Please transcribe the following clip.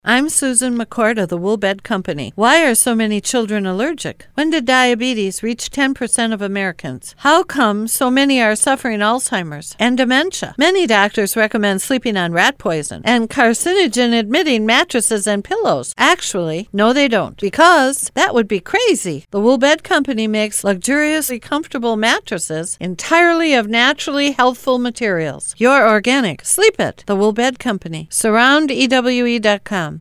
I'm Susan McCord of the Wool Bed Company. Why are so many children allergic? When did diabetes reach 10% of Americans? How come so many are suffering Alzheimer's and dementia? Many doctors recommend sleeping on rat poison and carcinogen-emitting mattresses and pillows. Actually, no they don't, because that would be crazy. The Wool Bed Company makes luxuriously comfortable mattresses entirely of naturally healthful materials. You're organic. Sleep it. The Wool Bed Company. SurroundEWE.com.